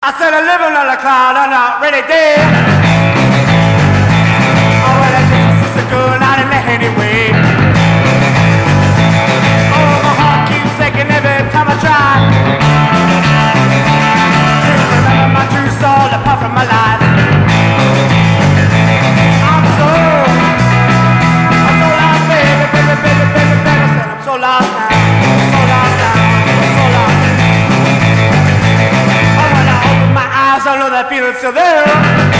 I said I'm living on a cloud, I'm not really dead. Oh, well, that's just a good night in the anyway. Oh, my heart keeps taking every time I try. Just remember my true soul, the puff of my life. I'm so lost, baby, baby, baby, baby, baby. I said I'm so lost now, so lost now, so lost. I know that feeling's still there.